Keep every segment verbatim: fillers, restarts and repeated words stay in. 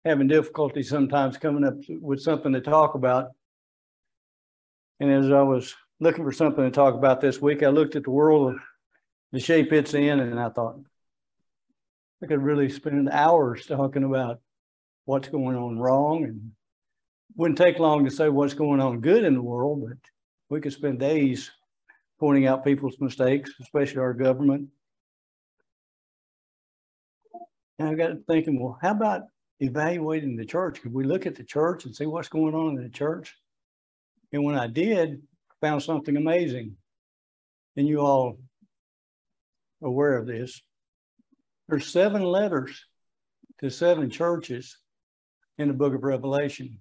having difficulty sometimes coming up with something to talk about. And as I was looking for something to talk about this week, I looked at the world, the shape it's in, and I thought, I could really spend hours talking about what's going on wrong, and wouldn't take long to say what's going on good in the world, but we could spend days pointing out people's mistakes, especially our government. And I got to thinking, well, how about evaluating the church? Could we look at the church and see what's going on in the church? And when I did, I found something amazing. And you all are aware of this. There's seven letters to seven churches in the book of Revelation.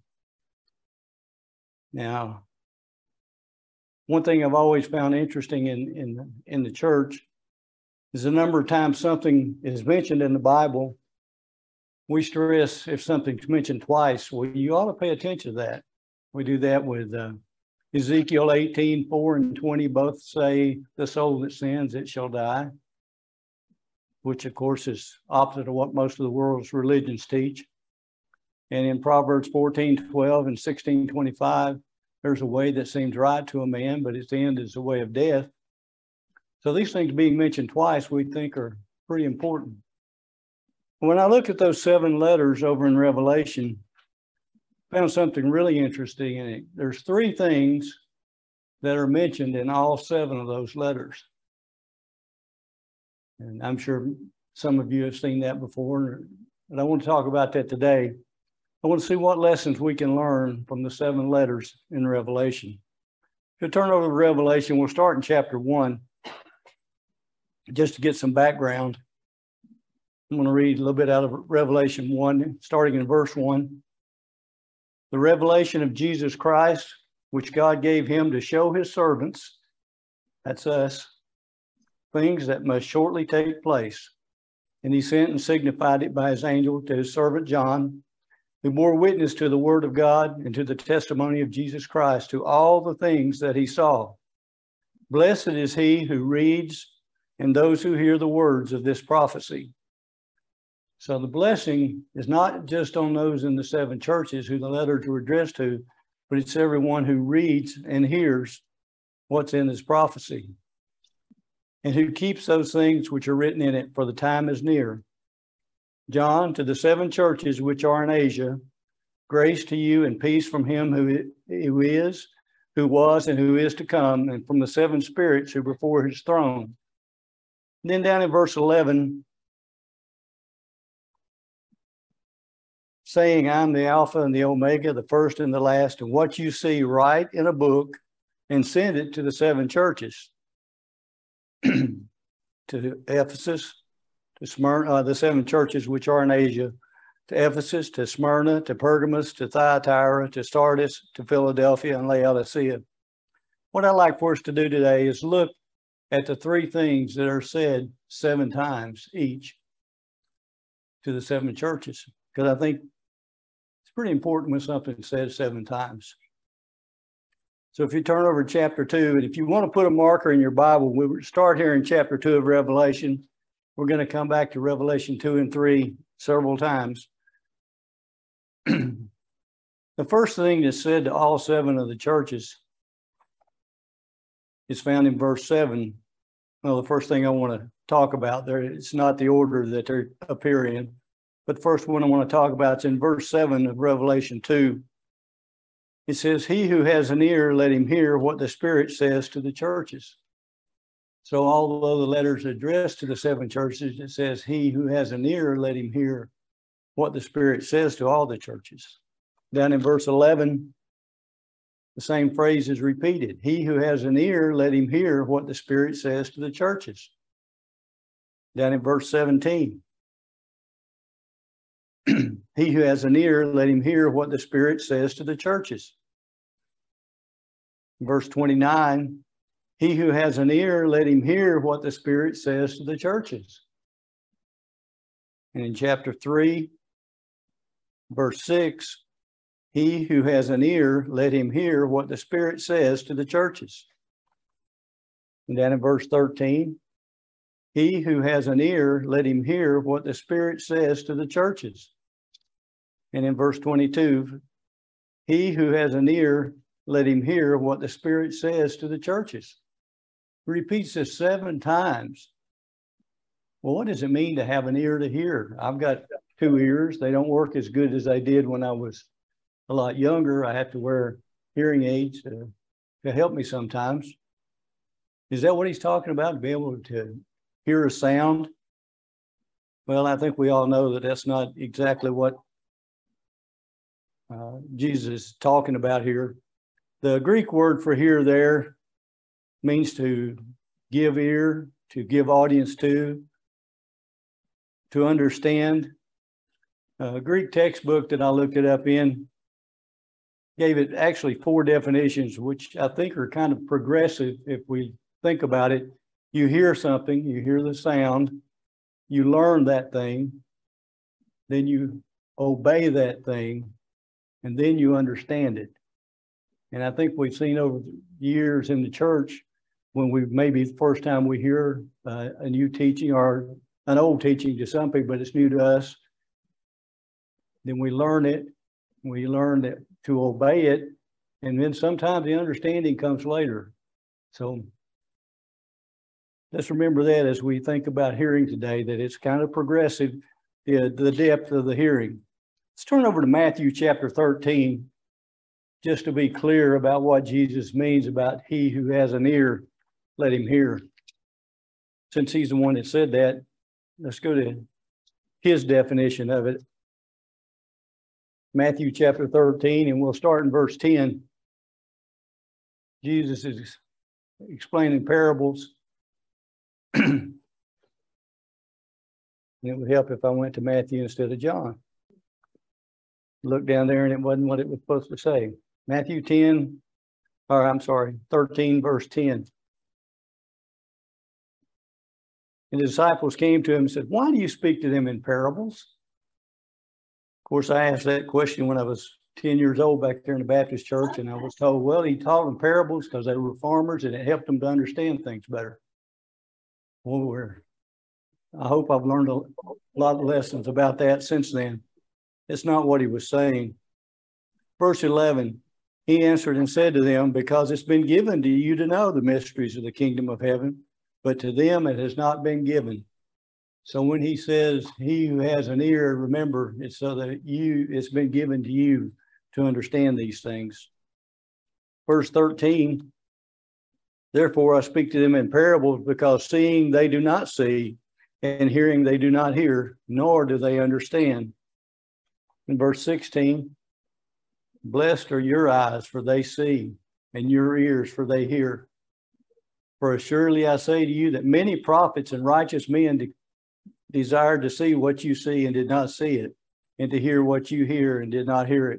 Now, one thing I've always found interesting in, in, in the church is the number of times something is mentioned in the Bible. We stress if something's mentioned twice, well, you ought to pay attention to that. We do that with uh, Ezekiel eighteen, four and twenty, both say, the soul that sins, it shall die, which of course is opposite of what most of the world's religions teach. And in Proverbs fourteen, twelve and sixteen, twenty-five, there's a way that seems right to a man, but its end is the way of death. So these things being mentioned twice, we think are pretty important. When I look at those seven letters over in Revelation, I found something really interesting in it. There's three things that are mentioned in all seven of those letters. And I'm sure some of you have seen that before, but I want to talk about that today. I want to see what lessons we can learn from the seven letters in Revelation. If you turn over to Revelation, we'll start in chapter one. Just to get some background, I'm going to read a little bit out of Revelation one, starting in verse one. The revelation of Jesus Christ, which God gave him to show his servants, that's us, things that must shortly take place. And he sent and signified it by his angel to his servant John, who bore witness to the word of God and to the testimony of Jesus Christ, to all the things that he saw. Blessed is he who reads and those who hear the words of this prophecy. So the blessing is not just on those in the seven churches who the letters were addressed to, but it's everyone who reads and hears what's in this prophecy, and who keeps those things which are written in it, for the time is near. John, to the seven churches which are in Asia, grace to you and peace from him who, who is, who was, and who is to come, and from the seven spirits who are before his throne. And then down in verse eleven, saying, I'm the Alpha and the Omega, the first and the last, and what you see, write in a book and send it to the seven churches. To Ephesus, to Smyrna, uh, the seven churches which are in Asia, to Ephesus, to Smyrna, to Pergamos, to Thyatira, to Sardis, to Philadelphia, and Laodicea. What I'd like for us to do today is look at the three things that are said seven times each to the seven churches, because I think it's pretty important when something is said seven times. So if you turn over to chapter two, and if you want to put a marker in your Bible, we'll start here in chapter two of Revelation. We're going to come back to Revelation two and three several times. The first thing that's said to all seven of the churches is found in verse seven. Well, the first thing I want to talk about there, it's not the order that they appear in, but the first one I want to talk about is in verse seven of Revelation two. It says, he who has an ear, let him hear what the Spirit says to the churches. So although the letter is addressed to the seven churches, it says, he who has an ear, let him hear what the Spirit says to all the churches. Down in verse eleven, the same phrase is repeated. He who has an ear, let him hear what the Spirit says to the churches. Down in verse seventeen, he who has an ear, let him hear what the Spirit says to the churches. Verse twenty-nine, he who has an ear, let him hear what the Spirit says to the churches. And in chapter three, verse six, he who has an ear, let him hear what the Spirit says to the churches. And then in verse thirteen, he who has an ear, let him hear what the Spirit says to the churches. And in verse twenty-two, he who has an ear, let him hear what the Spirit says to the churches. He repeats this seven times. Well, what does it mean to have an ear to hear? I've got two ears. They don't work as good as they did when I was a lot younger. I have to wear hearing aids to, to help me sometimes. Is that what he's talking about, to be able to hear a sound? Well, I think we all know that that's not exactly what uh, Jesus is talking about here. The Greek word for hear there means to give ear, to give audience to, to understand. A Greek textbook that I looked it up in gave it actually four definitions, which I think are kind of progressive if we think about it. You hear something, you hear the sound, you learn that thing, then you obey that thing, and then you understand it. And I think we've seen over the years in the church, when we maybe the first time we hear uh, a new teaching or an old teaching to some people, but it's new to us, then we learn it, we learn that to obey it, and then sometimes the understanding comes later. So let's remember that as we think about hearing today, that it's kind of progressive, the, the depth of the hearing. Let's turn over to Matthew chapter thirteen, just to be clear about what Jesus means about he who has an ear, let him hear. Since he's the one that said that, let's go to his definition of it. Matthew chapter thirteen, and we'll start in verse ten. Jesus is explaining parables. And it would help if I went to Matthew instead of John. Look down there and it wasn't what it was supposed to say. Matthew ten, or I'm sorry, thirteen, verse ten. And the disciples came to him and said, "Why do you speak to them in parables?" Of course, I asked that question when I was ten years old back there in the Baptist church, and I was told, well, he taught them parables because they were farmers and it helped them to understand things better. Well, we're, I hope I've learned a lot of lessons about that since then. It's not what he was saying. Verse eleven, he answered and said to them, because it's been given to you to know the mysteries of the kingdom of heaven, but to them it has not been given. So when he says, he who has an ear, remember, it's so that you, it's been given to you to understand these things. Verse thirteen, therefore I speak to them in parables, because seeing they do not see, and hearing they do not hear, nor do they understand. In verse sixteen, blessed are your eyes, for they see, and your ears, for they hear. For assuredly I say to you that many prophets and righteous men de- desired to see what you see and did not see it, and to hear what you hear and did not hear it.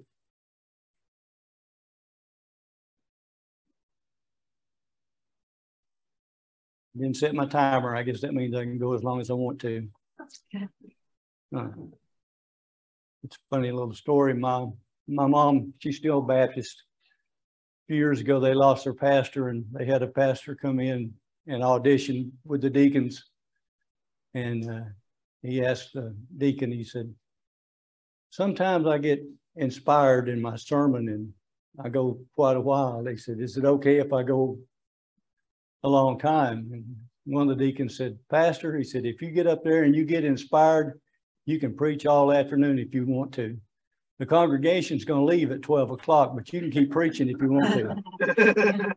Didn't set my timer. I guess that means I can go as long as I want to. Uh, it's a funny little story. My, my mom, she's still Baptist. A few years ago, they lost their pastor, and they had a pastor come in and audition with the deacons. And uh, he asked the deacon, he said, sometimes I get inspired in my sermon and I go quite a while. They said, is it okay if I go a long time? And one of the deacons said, Pastor, he said, if you get up there and you get inspired, you can preach all afternoon if you want to. The congregation's going to leave at twelve o'clock, but you can keep preaching if you want to.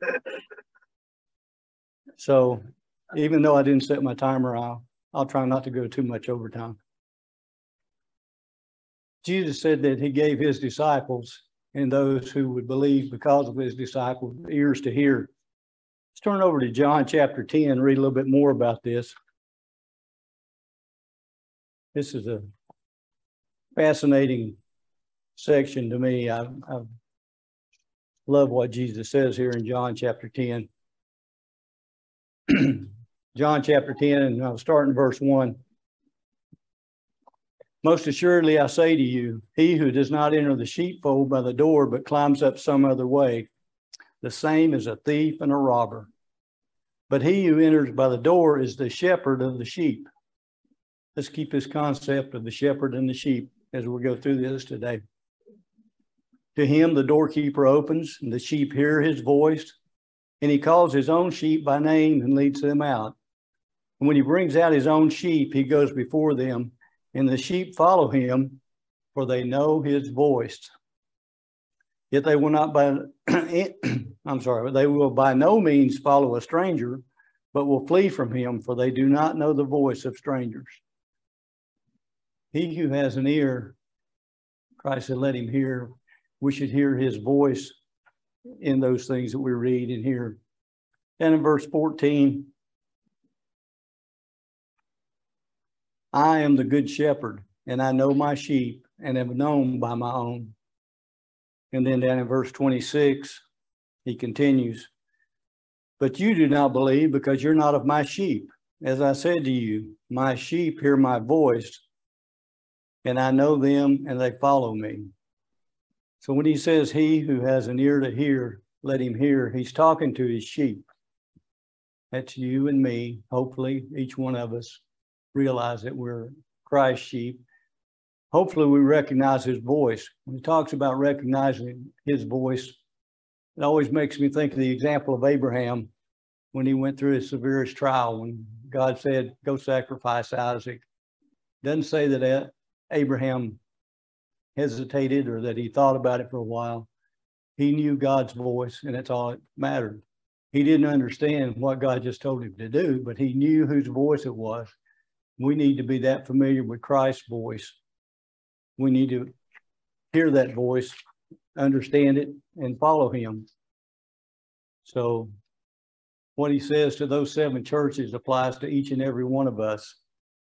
So even though I didn't set my timer, I'll, I'll try not to go too much overtime. Jesus said that he gave his disciples and those who would believe because of his disciples ears to hear. Let's turn over to John chapter ten and read a little bit more about this. This is a fascinating section to me. I, I love what Jesus says here in John chapter ten. John chapter ten, and I'll start in verse one. Most assuredly, I say to you, he who does not enter the sheepfold by the door, but climbs up some other way, the same is a thief and a robber. But he who enters by the door is the shepherd of the sheep. Let's keep this concept of the shepherd and the sheep as we go through this today. To him, the doorkeeper opens, and the sheep hear his voice, and he calls his own sheep by name and leads them out. And when he brings out his own sheep, he goes before them, and the sheep follow him, for they know his voice. Yet they will not by, I'm sorry, they will by no means follow a stranger, but will flee from him, for they do not know the voice of strangers. He who has an ear, Christ said, let him hear. We should hear his voice in those things that we read and hear. And in verse fourteen, I am the good shepherd, and I know my sheep, and am known by my own. And then down in verse twenty-six, he continues, but you do not believe because you're not of my sheep. As I said to you, my sheep hear my voice, and I know them, and they follow me. So when he says, he who has an ear to hear, let him hear, he's talking to his sheep. That's you and me. Hopefully, each one of us realize that we're Christ's sheep. Hopefully, we recognize his voice. When he talks about recognizing his voice, it always makes me think of the example of Abraham when he went through his severest trial, when God said, go sacrifice Isaac. It doesn't say that Abraham hesitated or that he thought about it for a while. He knew God's voice, and that's all that mattered. He didn't understand what God just told him to do, but he knew whose voice it was. We need to be that familiar with Christ's voice. We need to hear that voice, understand it, and follow him. So what he says to those seven churches applies to each and every one of us.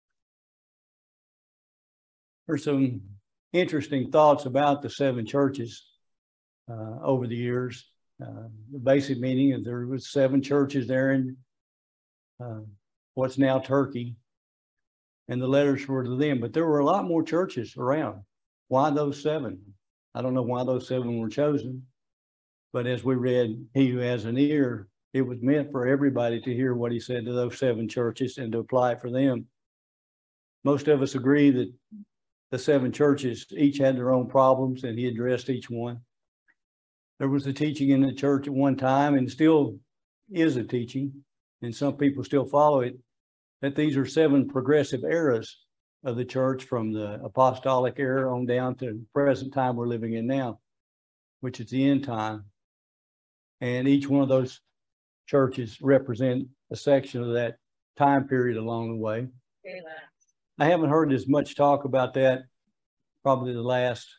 There's some interesting thoughts about the seven churches uh, over the years. Uh, the basic meaning is there was seven churches there in uh, what's now Turkey, and the letters were to them. But there were a lot more churches around. Why those seven? I don't know why those seven were chosen. But as we read, he who has an ear, it was meant for everybody to hear what he said to those seven churches and to apply it for them. Most of us agree that the seven churches each had their own problems, and he addressed each one. There was a teaching in the church at one time, and still is a teaching, and some people still follow it, that these are seven progressive eras of the church, from the apostolic era on down to the present time we're living in now, which is the end time. And each one of those churches represent a section of that time period along the way. Amen. I haven't heard as much talk about that probably the last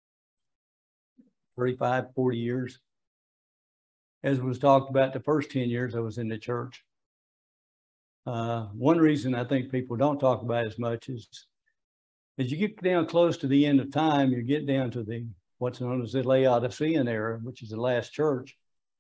thirty-five, forty years as was talked about the first ten years I was in the church. Uh, one reason I think people don't talk about it as much is as you get down close to the end of time, you get down to the what's known as the Laodicean era, which is the last church.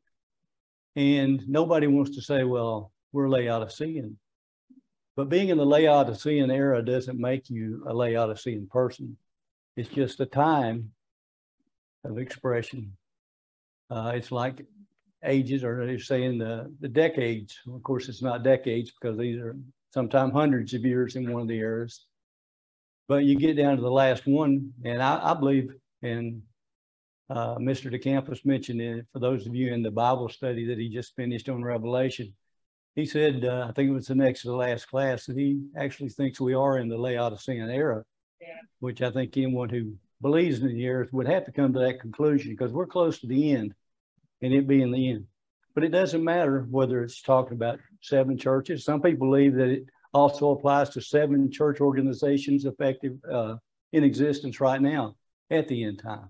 And nobody wants to say, well, we're Laodicean. But being in the Laodicean era doesn't make you a Laodicean person. It's just a time of expression. Uh, it's like ages, or they're saying the, the decades. Of course, it's not decades because these are sometimes hundreds of years in one of the eras. But you get down to the last one, and I, I believe, and uh, Mister DeCampus mentioned it for those of you in the Bible study that he just finished on Revelation. He said, uh, I think it was the next to the last class, that he actually thinks we are in the Laodicean era, yeah. Which I think anyone who believes in the earth would have to come to that conclusion, because we're close to the end, and it being the end. But it doesn't matter whether it's talking about seven churches. Some people believe that it also applies to seven church organizations effective uh, in existence right now at the end time.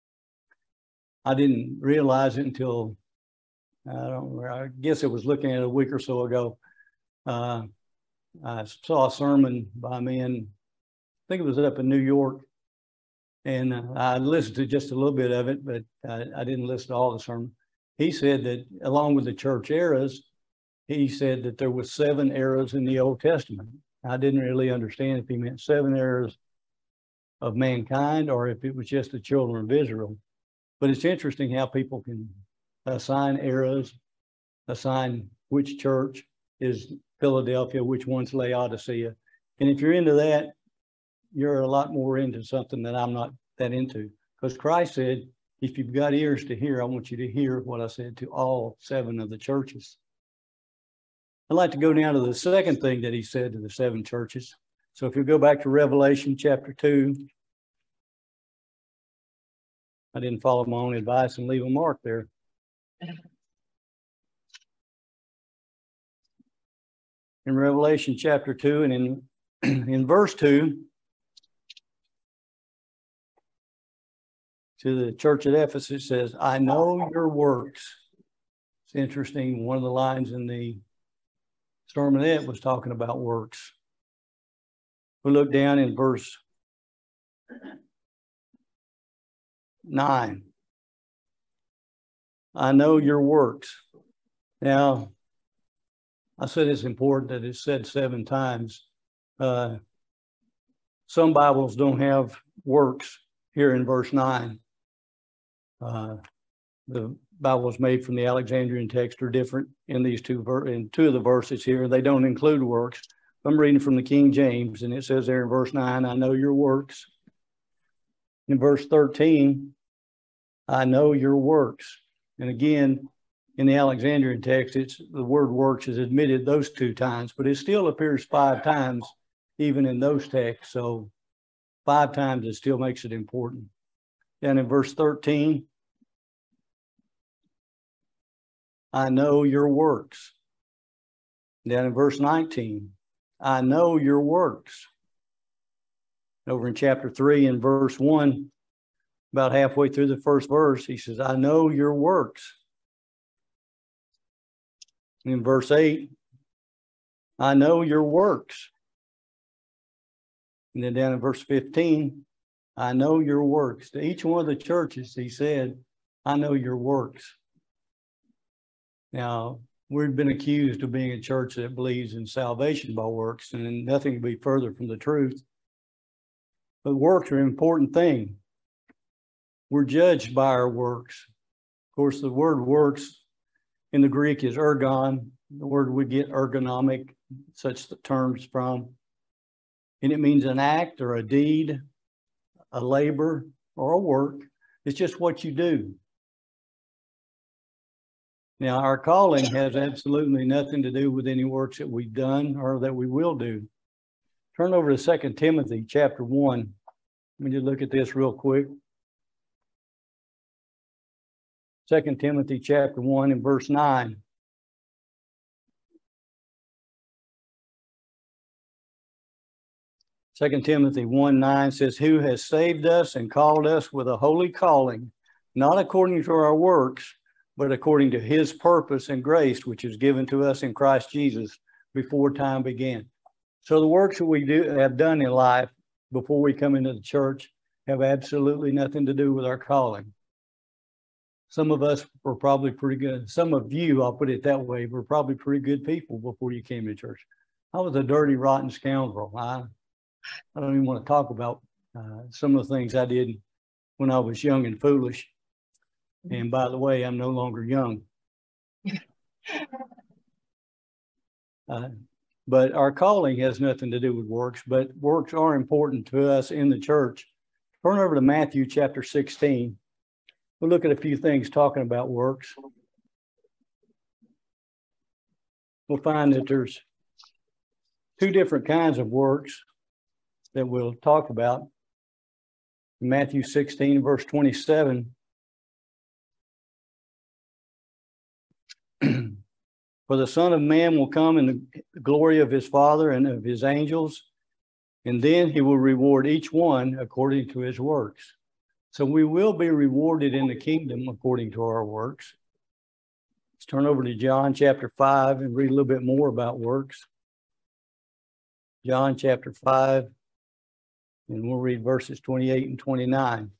I didn't realize it until I don't know, I guess it was looking at a week or so ago. Uh, I saw a sermon by a man, I think it was up in New York, and uh, I listened to just a little bit of it, but I, I didn't listen to all the sermon. He said that along with the church eras, he said that there was seven eras in the Old Testament. I didn't really understand if he meant seven eras of mankind or if it was just the children of Israel. But it's interesting how people can assign eras, assign which church is Philadelphia, which one's Laodicea. And if you're into that, you're a lot more into something that I'm not that into. Because Christ said, if you've got ears to hear, I want you to hear what I said to all seven of the churches. I'd like to go down to the second thing that he said to the seven churches. So if you go back to Revelation chapter two, I didn't follow my own advice and leave a mark there. In Revelation chapter two and in, in verse two, to the church at Ephesus says, I know your works. It's interesting. One of the lines in the sermonette was talking about works. We look down in verse nine. I know your works. Now, I said it's important that it's said seven times. Uh, some Bibles don't have works here in verse nine. Uh, the Bibles made from the Alexandrian text are different in these two ver- in two of the verses here. They don't include works. I'm reading from the King James, and it says there in verse nine, I know your works. In verse thirteen, I know your works. And again, in the Alexandrian text, it's the word works is admitted those two times, but it still appears five times even in those texts. So five times it still makes it important. Then in verse thirteen, I know your works. Down in verse nineteen, I know your works. Over in chapter three and verse one, about halfway through the first verse, he says, I know your works. In verse eight, I know your works. And then down in verse fifteen, I know your works. To each one of the churches, he said, I know your works. Now, we've been accused of being a church that believes in salvation by works, and nothing could be further from the truth. But works are an important thing. We're judged by our works. Of course, the word works in the Greek is ergon, the word we get ergonomic, such terms from. And it means an act or a deed, a labor or a work. It's just what you do. Now, our calling has absolutely nothing to do with any works that we've done or that we will do. Turn over to Second Timothy chapter one. Let me just look at this real quick. Second Timothy chapter one and verse nine. Second Timothy one nine says, who has saved us and called us with a holy calling, not according to our works, but according to his purpose and grace, which is given to us in Christ Jesus before time began. So the works that we do have done in life before we come into the church have absolutely nothing to do with our calling. Some of us were probably pretty good. Some of you, I'll put it that way, were probably pretty good people before you came to church. I was a dirty, rotten scoundrel. I, I don't even want to talk about uh, some of the things I did when I was young and foolish. And by the way, I'm no longer young. Uh, but our calling has nothing to do with works, but works are important to us in the church. Turn over to Matthew chapter sixteen. We'll look at a few things talking about works. We'll find that there's two different kinds of works that we'll talk about. In Matthew sixteen, verse twenty-seven. For the Son of Man will come in the glory of his Father and of his angels, and then he will reward each one according to his works. So we will be rewarded in the kingdom according to our works. Let's turn over to John chapter five and read a little bit more about works. John chapter five, and we'll read verses twenty-eight and twenty-nine.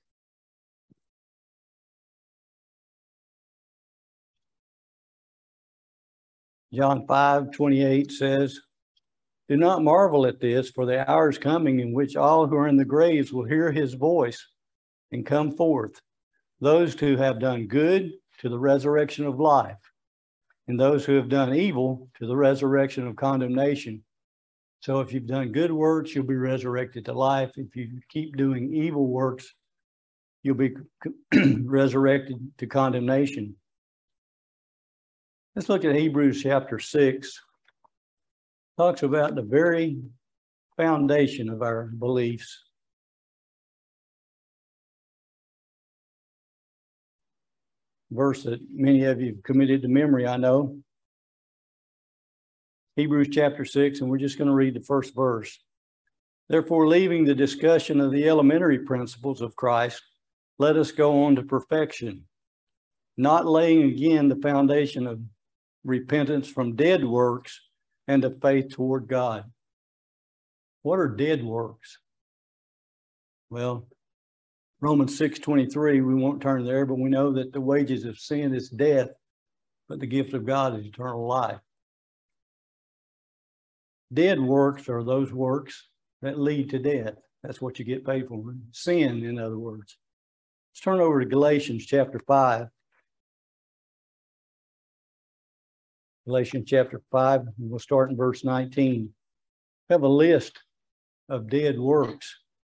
John five twenty-eight says, do not marvel at this, for the hour is coming in which all who are in the graves will hear his voice and come forth. Those who have done good to the resurrection of life, and those who have done evil to the resurrection of condemnation. So if you've done good works, you'll be resurrected to life. If you keep doing evil works, you'll be resurrected to condemnation. Let's look at Hebrews chapter six. Talks about the very foundation of our beliefs. Verse that many of you have committed to memory, I know. Hebrews chapter six, and we're just going to read the first verse. Therefore, leaving the discussion of the elementary principles of Christ, let us go on to perfection, not laying again the foundation of repentance from dead works and of faith toward God. What are dead works? Well, Romans six twenty-three, we won't turn there, but we know that the wages of sin is death, but the gift of God is eternal life. Dead works are those works that lead to death. That's what you get paid for. Sin, in other words. Let's turn over to Galatians chapter five. Galatians chapter five, and we'll start in verse nineteen. We have a list of dead works.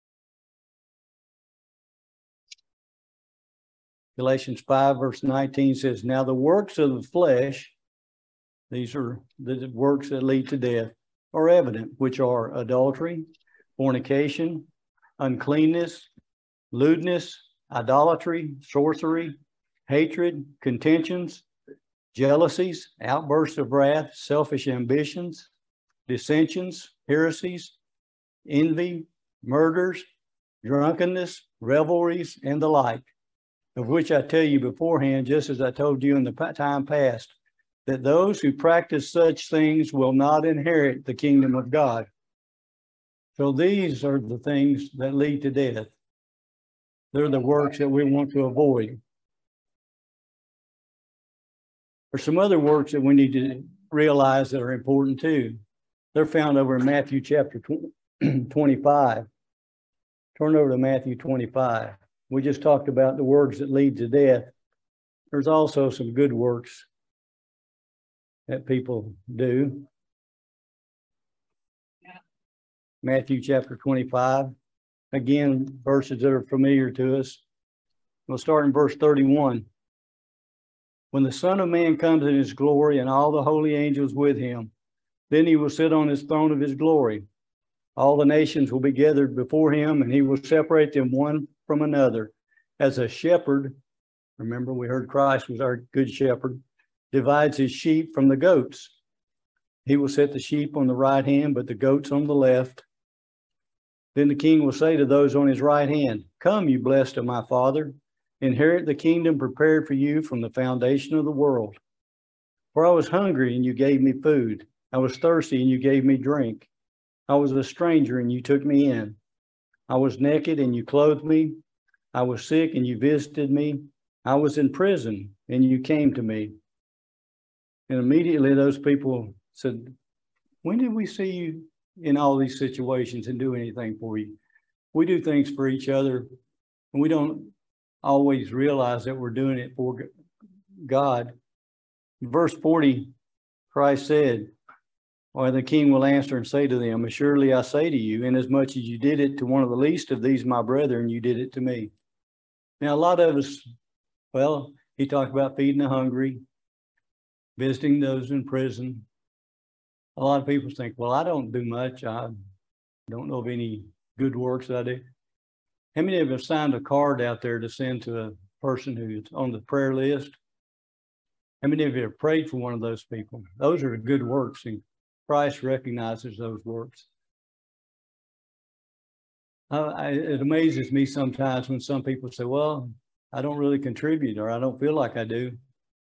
Galatians five, verse nineteen says, now the works of the flesh, these are the works that lead to death, are evident, which are adultery, fornication, uncleanness, lewdness, idolatry, sorcery, hatred, contentions, jealousies, outbursts of wrath, selfish ambitions, dissensions, heresies, envy, murders, drunkenness, revelries, and the like, of which I tell you beforehand, just as I told you in the time past, that those who practice such things will not inherit the kingdom of God. So these are the things that lead to death. They're the works that we want to avoid. There's some other works that we need to realize that are important too. They're found over in Matthew chapter twenty-five. Turn over to Matthew twenty-five. We just talked about the works that lead to death. There's also some good works that people do. Matthew chapter twenty-five. Again, verses that are familiar to us. We'll start in verse thirty-one. When the Son of Man comes in his glory and all the holy angels with him, then he will sit on his throne of his glory. All the nations will be gathered before him, and he will separate them one from another. As a shepherd, remember we heard Christ was our good shepherd, divides his sheep from the goats. He will set the sheep on the right hand, but the goats on the left. Then the king will say to those on his right hand, come, you blessed of my Father, inherit the kingdom prepared for you from the foundation of the world. For I was hungry, and you gave me food. I was thirsty, and you gave me drink. I was a stranger, and you took me in. I was naked, and you clothed me. I was sick, and you visited me. I was in prison, and you came to me. And immediately those people said, when did we see you in all these situations and do anything for you? We do things for each other, and we don't always realize that we're doing it for God. In verse forty, Christ said, or the king will answer and say to them, assuredly I say to you, inasmuch as you did it to one of the least of these my brethren, you did it to me. Now, a lot of us, well, he talked about feeding the hungry, visiting those in prison. A lot of people think, well, I don't do much. I don't know of any good works that I do. How many of you have signed a card out there to send to a person who's on the prayer list? How many of you have prayed for one of those people? Those are good works, and Christ recognizes those works. Uh, I, it amazes me sometimes when some people say, well, I don't really contribute, or I don't feel like I do.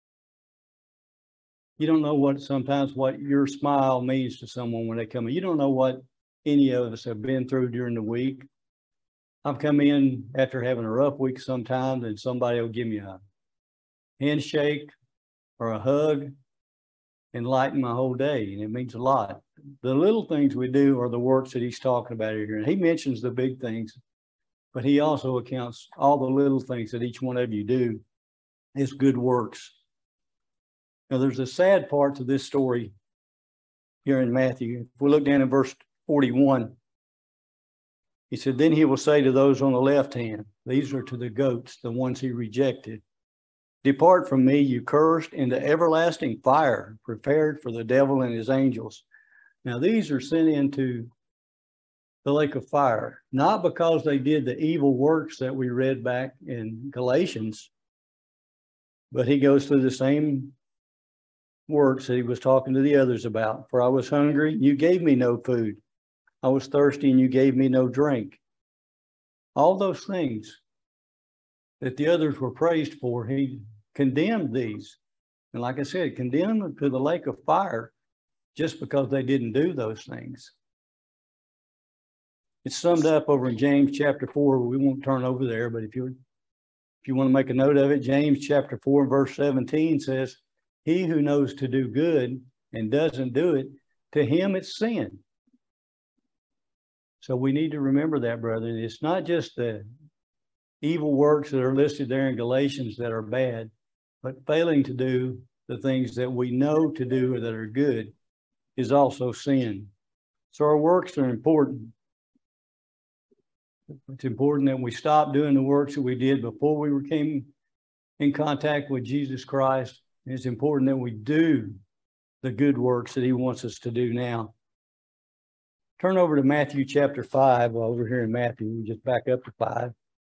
You don't know what sometimes what your smile means to someone when they come in. You don't know what any of us have been through during the week. I've come in after having a rough week sometimes, and somebody will give me a handshake or a hug and lighten my whole day, and it means a lot. The little things we do are the works that he's talking about here. And he mentions the big things, but he also accounts all the little things that each one of you do is good works. Now, there's a sad part to this story here in Matthew. If we look down in verse forty-one. He said, then he will say to those on the left hand, these are to the goats, the ones he rejected. Depart from me, you cursed, into everlasting fire, prepared for the devil and his angels. Now these are sent into the lake of fire, not because they did the evil works that we read back in Galatians, but he goes through the same works that he was talking to the others about. For I was hungry, you gave me no food. I was thirsty, and you gave me no drink. All those things that the others were praised for, he condemned these. And like I said, condemned them to the lake of fire just because they didn't do those things. It's summed up over in James chapter four. We won't turn over there, but if you if you want to make a note of it, James chapter four, verse seventeen says, he who knows to do good and doesn't do it, to him it's sin. So we need to remember that, brother. It's not just the evil works that are listed there in Galatians that are bad, but failing to do the things that we know to do or that are good is also sin. So our works are important. It's important that we stop doing the works that we did before we came in contact with Jesus Christ. And it's important that we do the good works that he wants us to do now. Turn over to Matthew chapter five. While we're here in Matthew, we just back up to five.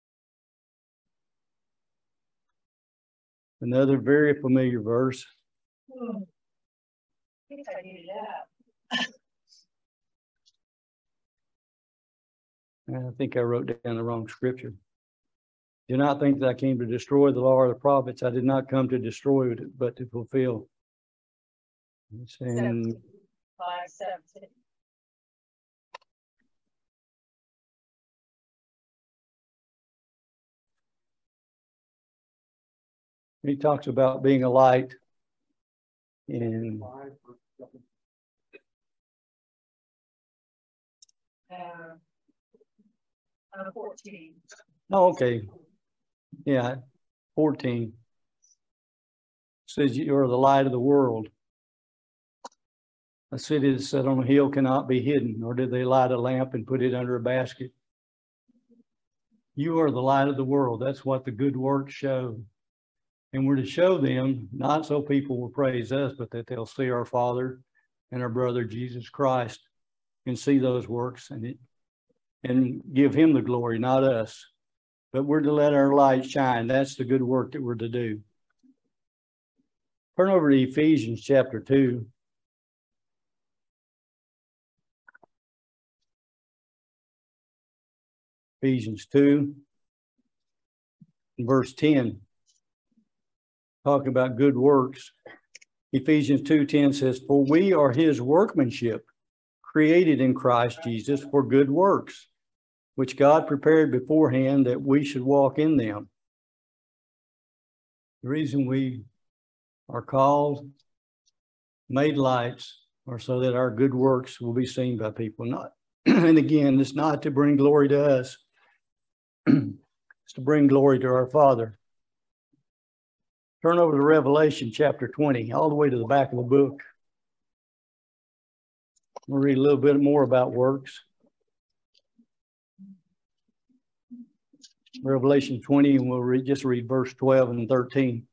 Another very familiar verse. I think I needed that. I think I wrote down the wrong scripture. Do not think that I came to destroy the law or the prophets. I did not come to destroy it, but to fulfill. It's in five seventeen. He talks about being a light in Uh, uh, fourteen. oh, okay. Yeah, fourteen. Says you are the light of the world. A city that's set on a hill cannot be hidden, nor did they light a lamp and put it under a basket. You are the light of the world. That's what the good works show. And we're to show them, not so people will praise us, but that they'll see our Father and our brother Jesus Christ and see those works and it, and give him the glory, not us. But we're to let our light shine. That's the good work that we're to do. Turn over to Ephesians chapter two. Ephesians two, verse ten. Talking about good works. Ephesians two ten says, for we are his workmanship, created in Christ Jesus for good works, which God prepared beforehand that we should walk in them. The reason we are called, made lights, are so that our good works will be seen by people. Not, and again, it's not to bring glory to us. It's to bring glory to our Father. Turn over to Revelation chapter twenty, all the way to the back of the book. We'll read a little bit more about works. Revelation twenty, and we'll read, just read verse twelve and thirteen.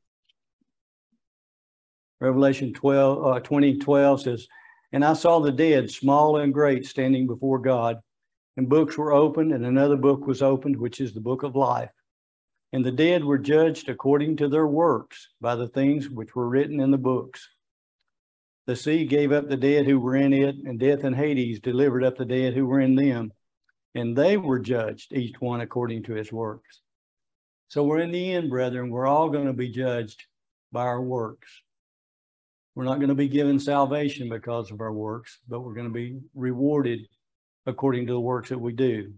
Revelation twelve, uh, twenty, twelve says, and I saw the dead, small and great, standing before God, and books were opened, and another book was opened, which is the book of life. And the dead were judged according to their works by the things which were written in the books. The sea gave up the dead who were in it, and death and Hades delivered up the dead who were in them. And they were judged, each one according to his works. So we're in the end, brethren, we're all going to be judged by our works. We're not going to be given salvation because of our works, but we're going to be rewarded according to the works that we do.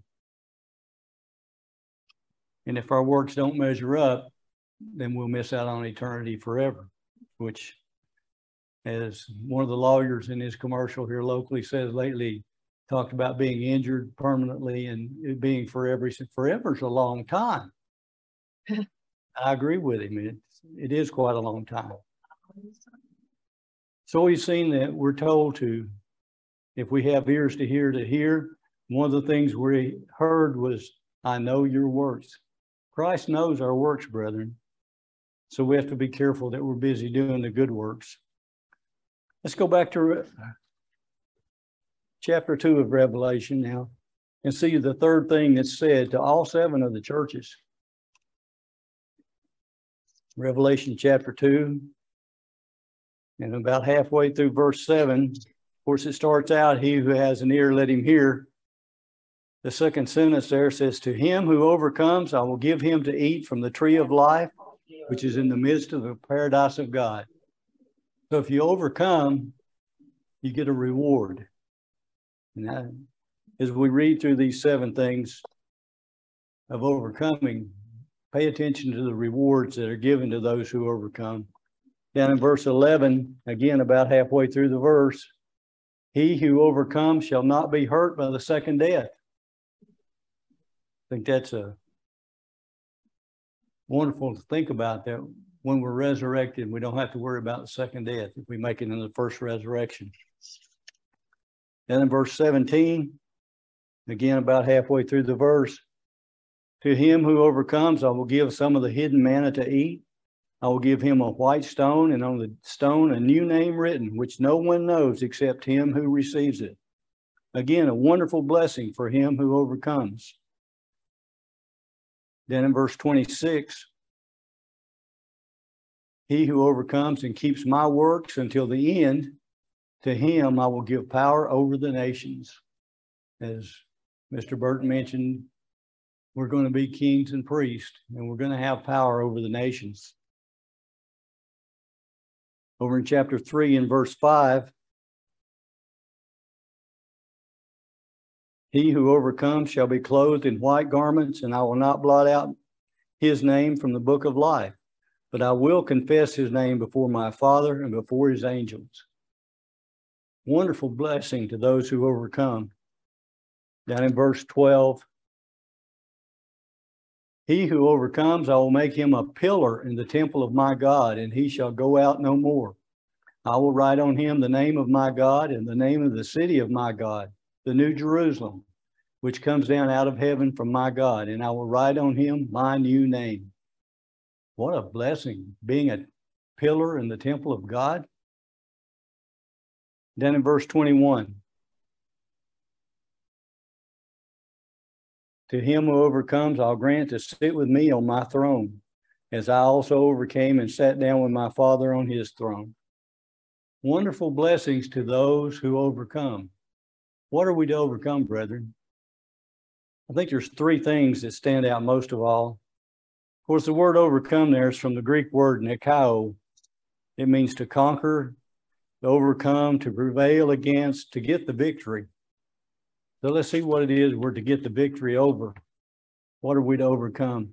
And if our works don't measure up, then we'll miss out on eternity forever, which, as one of the lawyers in his commercial here locally says lately, talked about being injured permanently and it being forever. He said, forever is a long time. I agree with him. It, it is quite a long time. So we've seen that we're told to If we have ears to hear, to hear. One of the things we heard was, I know your works. Christ knows our works, brethren. So we have to be careful that we're busy doing the good works. Let's go back to chapter two of Revelation now and see the third thing that's said to all seven of the churches. Revelation chapter two, and about halfway through verse seven, of course, it starts out, he who has an ear, let him hear. The second sentence there says, to him who overcomes, I will give him to eat from the tree of life, which is in the midst of the paradise of God. So if you overcome, you get a reward. And that, as we read through these seven things of overcoming, pay attention to the rewards that are given to those who overcome. Down in verse eleven, again, about halfway through the verse, he who overcomes shall not be hurt by the second death. I think that's a wonderful to think about, that when we're resurrected, we don't have to worry about the second death if we make it in the first resurrection. Then in verse seventeen, again, about halfway through the verse, to him who overcomes, I will give some of the hidden manna to eat. I will give him a white stone, and on the stone a new name written, which no one knows except him who receives it. Again, a wonderful blessing for him who overcomes. Then in verse twenty-six, he who overcomes and keeps my works until the end, to him I will give power over the nations. As Mister Burton mentioned, we're going to be kings and priests, and we're going to have power over the nations. Over in chapter three and verse five, he who overcomes shall be clothed in white garments, and I will not blot out his name from the book of life, but I will confess his name before my Father and before his angels. Wonderful blessing to those who overcome. Down in verse twelve, he who overcomes, I will make him a pillar in the temple of my God, and he shall go out no more. I will write on him the name of my God and the name of the city of my God, the New Jerusalem, which comes down out of heaven from my God, and I will write on him my new name. What a blessing, being a pillar in the temple of God. Then in verse twenty-one, to him who overcomes, I'll grant to sit with me on my throne, as I also overcame and sat down with my Father on his throne. Wonderful blessings to those who overcome. What are we to overcome, brethren? I think there's three things that stand out most of all. Of course, the word overcome there is from the Greek word nikao. It means to conquer, to overcome, to prevail against, to get the victory. So let's see what it is we're to get the victory over. What are we to overcome?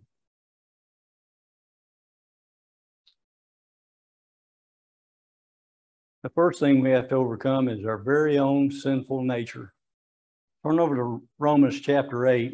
The first thing we have to overcome is our very own sinful nature. Turn over to Romans chapter eight.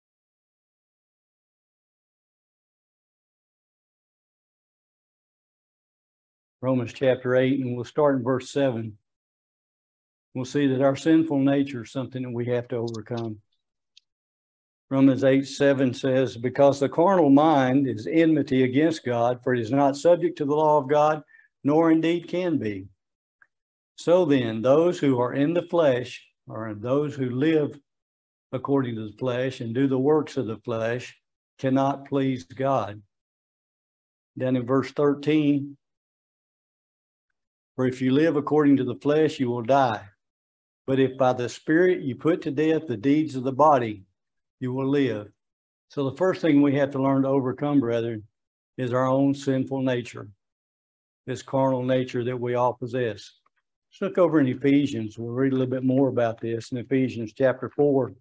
Romans chapter eight, and we'll start in verse seven. We'll see that our sinful nature is something that we have to overcome. Romans eight seven says, because the carnal mind is enmity against God, for it is not subject to the law of God, nor indeed can be. So then, those who are in the flesh, or those who live according to the flesh and do the works of the flesh, cannot please God. Then in verse thirteen, for if you live according to the flesh, you will die. But if by the Spirit you put to death the deeds of the body, you will live. So the first thing we have to learn to overcome, brethren, is our own sinful nature, this carnal nature that we all possess. Let's look over in Ephesians. We'll read a little bit more about this in Ephesians chapter four.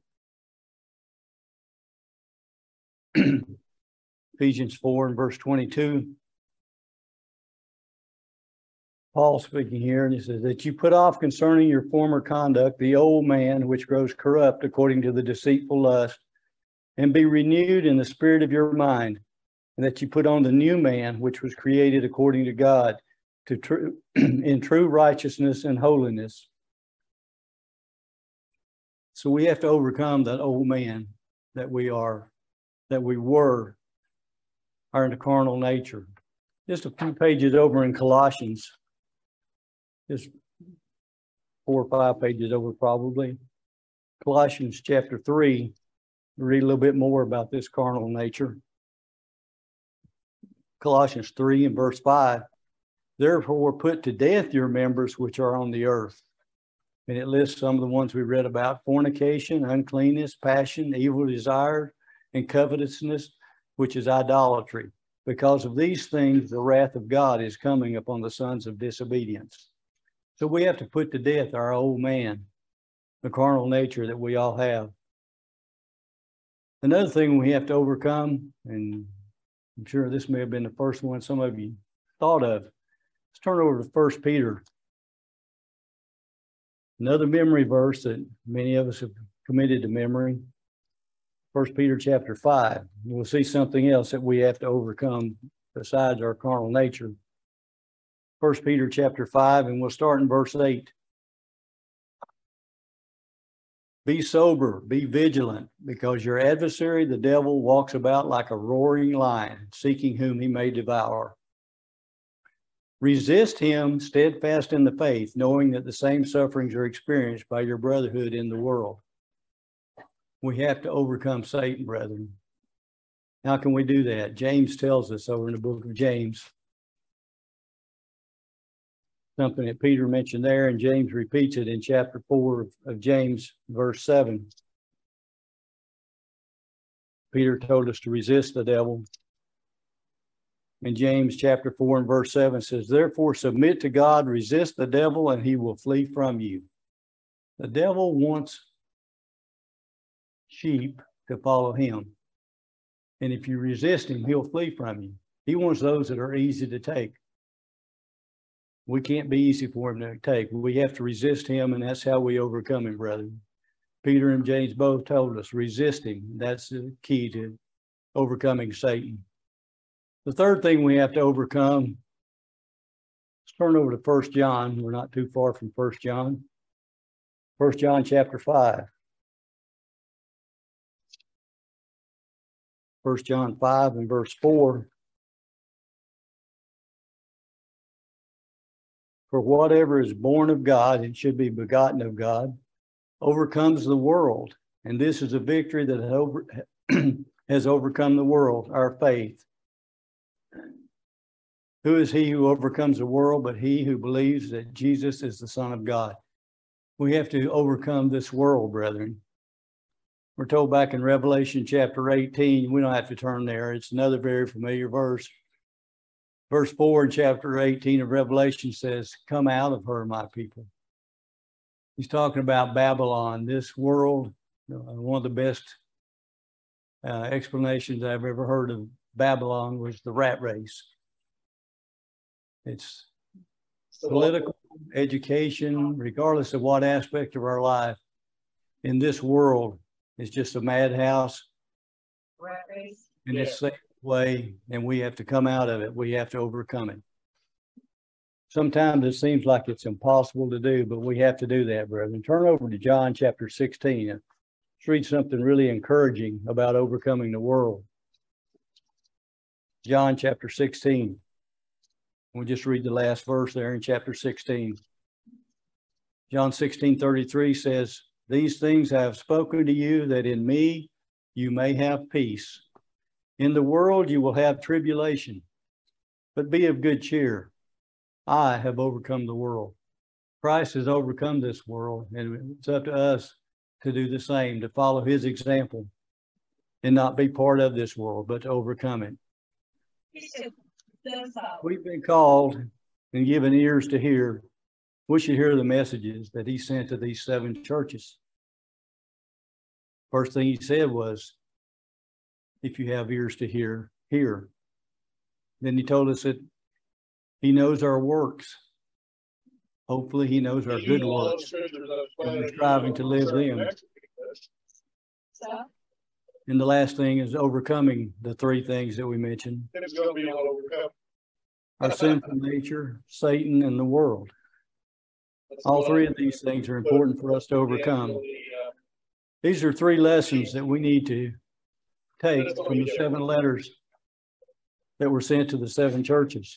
Ephesians four and verse twenty-two. Paul speaking here, and he says that you put off concerning your former conduct the old man which grows corrupt according to the deceitful lust, and be renewed in the spirit of your mind, and that you put on the new man which was created according to God, to true in true righteousness and holiness. So we have to overcome that old man that we are, that we were, our carnal nature. Just a few pages over in Colossians, just four or five pages over probably. Colossians chapter three, read a little bit more about this carnal nature. Colossians three and verse five, therefore put to death your members which are on the earth. And it lists some of the ones we read about: fornication, uncleanness, passion, evil desire, and covetousness, which is idolatry. Because of these things, the wrath of God is coming upon the sons of disobedience. So we have to put to death our old man, the carnal nature that we all have. Another thing we have to overcome, and I'm sure this may have been the first one some of you thought of, let's turn over to First Peter. Another memory verse that many of us have committed to memory. First Peter chapter five. We'll see something else that we have to overcome besides our carnal nature. First Peter chapter five, and we'll start in verse eight. Be sober, be vigilant, because your adversary, the devil, walks about like a roaring lion, seeking whom he may devour. Resist him, steadfast in the faith, knowing that the same sufferings are experienced by your brotherhood in the world. We have to overcome Satan, brethren. How can we do that? James tells us over in the book of James. Something that Peter mentioned there, and James repeats it in chapter four of, of James, verse seven. Peter told us to resist the devil. In James chapter four and verse seven says, therefore submit to God, resist the devil, and he will flee from you. The devil wants sheep to follow him. And if you resist him, he'll flee from you. He wants those that are easy to take. We can't be easy for him to take. We have to resist him, and that's how we overcome him, brethren. Peter and James both told us, resist him. That's the key to overcoming Satan. The third thing we have to overcome, let's turn over to First John. We're not too far from First John. First John chapter five. First John five and verse four. For whatever is born of God and should be begotten of God overcomes the world. And this is a victory that over, has overcome the world, our faith. Who is he who overcomes the world but he who believes that Jesus is the Son of God? We have to overcome this world, brethren. We're told back in Revelation chapter eighteen, we don't have to turn there. It's another very familiar verse. Verse four in chapter eighteen of Revelation says, come out of her, my people. He's talking about Babylon, this world. One of the best uh, explanations I've ever heard of Babylon was the rat race. It's political, education, regardless of what aspect of our life in this world, is just a madhouse. Rat race. In its same way, and we have to come out of it. We have to overcome it. Sometimes it seems like it's impossible to do, but we have to do that, brethren. Turn over to John chapter sixteen. Let's read something really encouraging about overcoming the world. John chapter sixteen. We'll just read the last verse there in chapter sixteen. John sixteen thirty-three says, these things I have spoken to you, that in me you may have peace. In the world you will have tribulation, but be of good cheer. I have overcome the world. Christ has overcome this world, and it's up to us to do the same, to follow his example and not be part of this world, but to overcome it. We've been called and given ears to hear. We should hear the messages that he sent to these seven churches. First thing he said was, if you have ears to hear, hear. Then he told us that he knows our works. Hopefully he knows our good works. And we're striving to live them. And the last thing is overcoming the three things that we mentioned. It's going to be all overcome. Our sinful nature, Satan, and the world. All three of these things are important for us to overcome. These are three lessons that we need to take from the seven letters that were sent to the seven churches.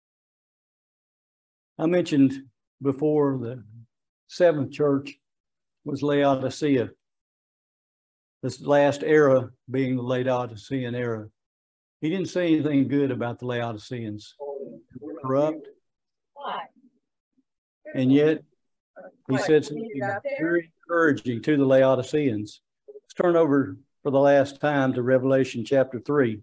I mentioned before the seventh church was Laodicea, this last era being the Laodicean era. He didn't say anything good about the Laodiceans. They were corrupt. And yet, he said something very encouraging to the Laodiceans. Let's turn over for the last time to Revelation chapter three.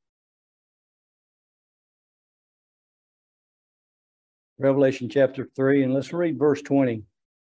Revelation chapter three, and let's read verse twenty.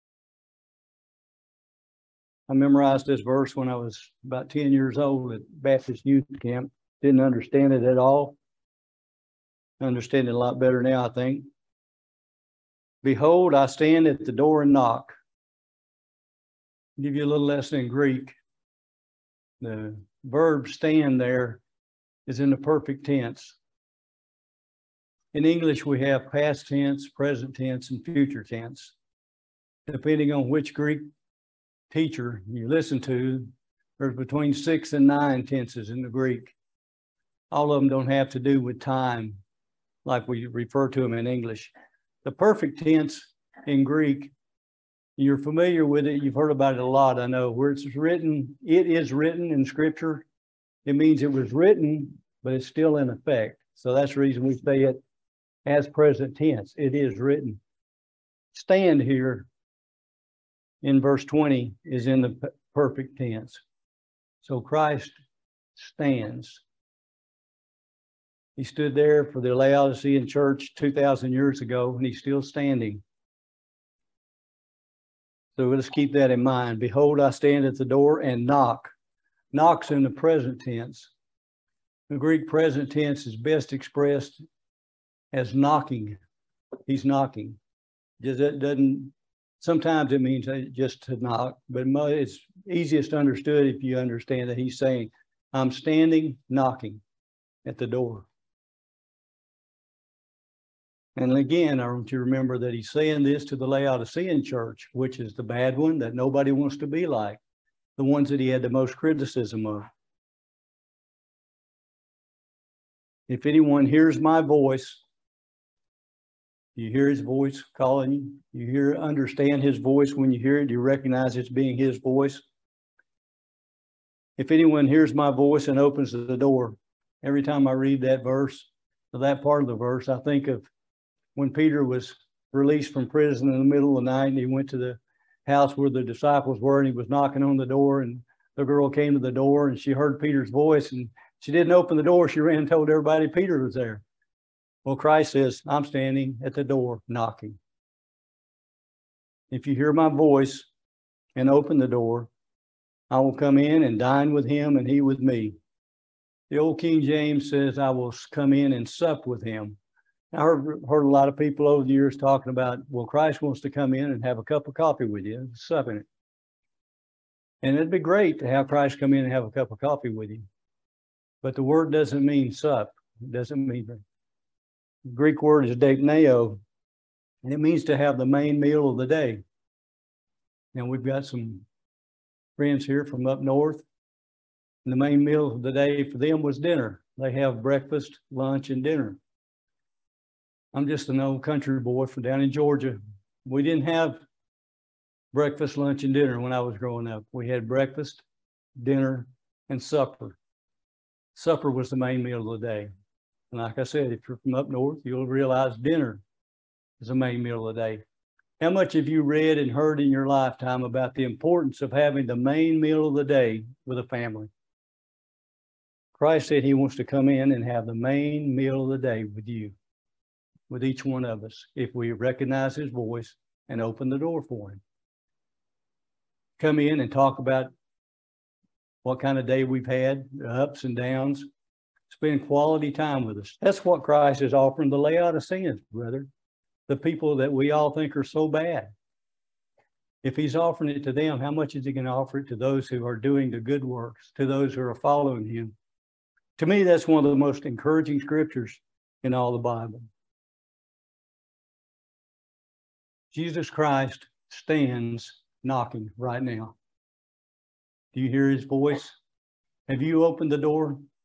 I memorized this verse when I was about ten years old at Baptist Youth Camp. Didn't understand it at all. I understand it a lot better now, I think. Behold, I stand at the door and knock. I'll give you a little lesson in Greek. The verb stand there is in the perfect tense. In English, we have past tense, present tense, and future tense. Depending on which Greek teacher you listen to, there's between six and nine tenses in the Greek. All of them don't have to do with time, like we refer to them in English. The perfect tense in Greek, you're familiar with it, you've heard about it a lot, I know, where it's written, it is written in Scripture. It means it was written, but it's still in effect. So that's the reason we say it as present tense. It is written. Stand here in verse twenty is in the perfect tense. So Christ stands. He stood there for the Laodicean church two thousand years ago, and he's still standing. So let's keep that in mind. Behold, I stand at the door and knock. Knock's in the present tense. The Greek present tense is best expressed as knocking. He's knocking. Just it doesn't. Sometimes it means just to knock, but it's easiest understood if you understand that he's saying, "I'm standing, knocking at the door." And again, I want you to remember that he's saying this to the Laodicean church, which is the bad one that nobody wants to be like, the ones that he had the most criticism of. If anyone hears my voice, you hear his voice calling you, you hear, understand his voice when you hear it, you recognize it's being his voice. If anyone hears my voice and opens the door, every time I read that verse, or that part of the verse, I think of when Peter was released from prison in the middle of the night, and he went to the house where the disciples were, and he was knocking on the door, and the girl came to the door, and she heard Peter's voice, and she didn't open the door. She ran and told everybody Peter was there. Well, Christ says, I'm standing at the door knocking. If you hear my voice and open the door, I will come in and dine with him and he with me. The old King James says, I will come in and sup with him. I heard, heard a lot of people over the years talking about, well, Christ wants to come in and have a cup of coffee with you, sup in it. And it'd be great to have Christ come in and have a cup of coffee with you. But the word doesn't mean sup. It doesn't mean that. The Greek word is deipneo, and it means to have the main meal of the day. Now, we've got some friends here from up north, and the main meal of the day for them was dinner. They have breakfast, lunch, and dinner. I'm just an old country boy from down in Georgia. We didn't have breakfast, lunch, and dinner when I was growing up. We had breakfast, dinner, and supper. Supper was the main meal of the day. And like I said, if you're from up north, you'll realize dinner is the main meal of the day. How much have you read and heard in your lifetime about the importance of having the main meal of the day with a family? Christ said he wants to come in and have the main meal of the day with you, with each one of us, if we recognize his voice and open the door for him. Come in and talk about what kind of day we've had, the ups and downs. Spend quality time with us. That's what Christ is offering the Laodiceans, brother. The people that we all think are so bad. If he's offering it to them, how much is he going to offer it to those who are doing the good works, to those who are following him? To me, that's one of the most encouraging scriptures in all the Bible. Jesus Christ stands knocking right now. Do you hear his voice? Have you opened the door